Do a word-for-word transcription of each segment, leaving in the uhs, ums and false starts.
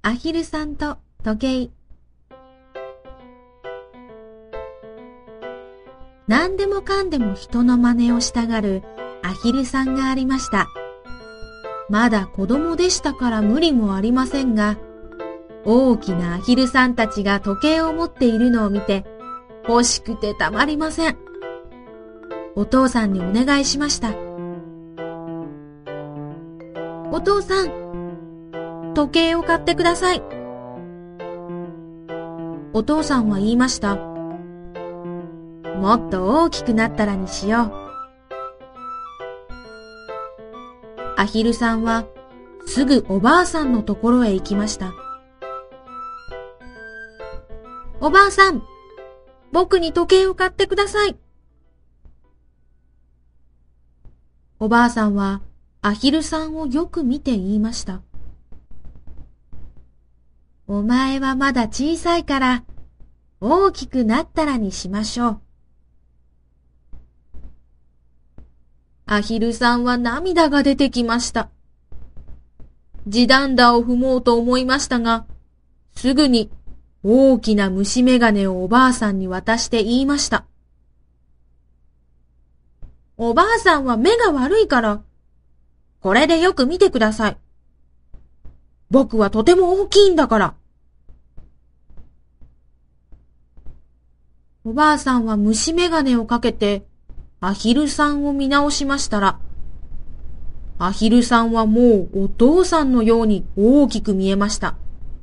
アヒルさんと時計。何でもかんでも人の真似をしたがるアヒルさんがありました。まだ子供でしたから無理もありませんが、大きなアヒルさんたちが時計を持っているのを見て欲しくてたまりません。お父さんにお願いしました。お父さん、時計を買ってください。お父さんは言いました。もっと大きくなったらにしよう。アヒルさんはすぐおばあさんのところへ行きました。おばあさん、僕に時計を買ってください。おばあさんはアヒルさんをよく見て言いました。お前はまだ小さいから大きくなったらにしましょう。アヒルさんは涙が出てきました。地団駄を踏もうと思いましたが、すぐに大きな虫眼鏡をおばあさんに渡して言いました。おばあさんは目が悪いから、これでよく見てください。僕はとても大きいんだから。おばあさんは虫眼鏡をかけて、アヒルさんを見直しましたら、アヒルさんはもうお父さんのように大きく見えました。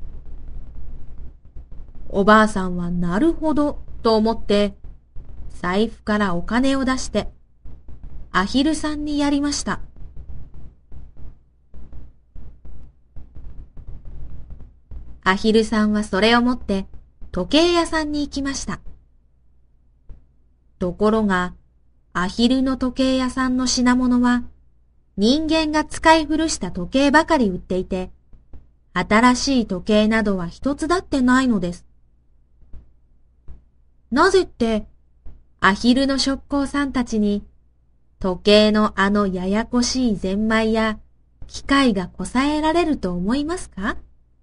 おばあさんはなるほどと思って、財布からお金を出して、アヒルさんにやりました。アヒルさんはそれを持って時計屋さんに行きました。ところが、アヒルの時計屋さんの品物は人間が使い古した時計ばかり売っていて、新しい時計などは一つだってないのです。なぜって、アヒルの職工さんたちに時計のあのややこしいゼンマイや機械がこさえられると思いますか？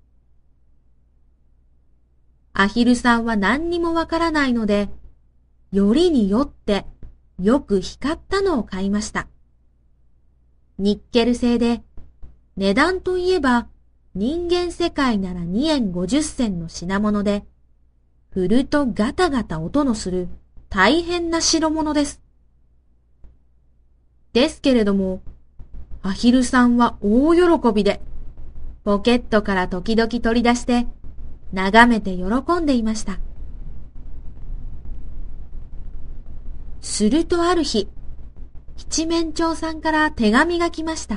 アヒルさんは何にもわからないので、よりによってよく光ったのを買いました。ニッケル製で、値段といえば人間世界ならにえんごじゅっせんの品物で、振るとガタガタ音のする大変な代物です。ですけれども、アヒルさんは大喜びで、ポケットから時々取り出して、眺めて喜んでいました。するとある日、七面鳥さんから手紙が来ました。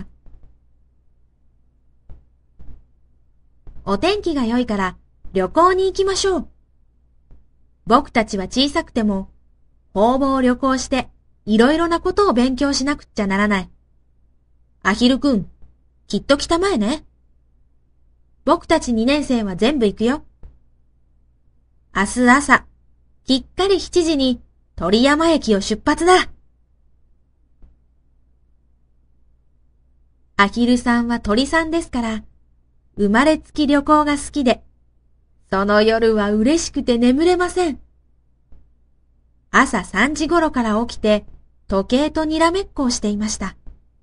お天気が良いから旅行に行きましょう。僕たちは小さくても、方々旅行していろいろなことを勉強しなくっちゃならない。アヒルくん、きっと来たまえね。僕たち二年生は全部行くよ。明日朝、きっかり七時に鳥山駅を出発だ。アヒルさんは鳥さんですから、生まれつき旅行が好きで、その夜は嬉しくて眠れません。朝さんじ頃から起きて、時計とにらめっこをしていました。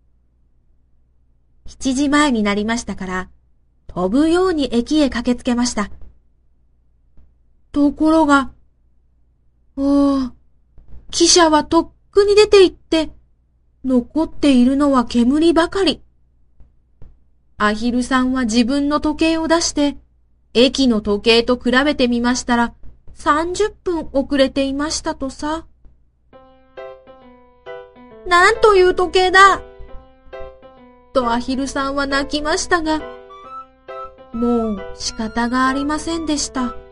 しちじまえになりましたから、飛ぶように駅へ駆けつけました。ところが、おー、汽車はとっくに出て行って、残っているのは煙ばかり。アヒルさんは自分の時計を出して、駅の時計と比べてみましたら、さんじゅっぷん遅れていましたとさ。なんという時計だとアヒルさんは泣きましたが、もう仕方がありませんでした。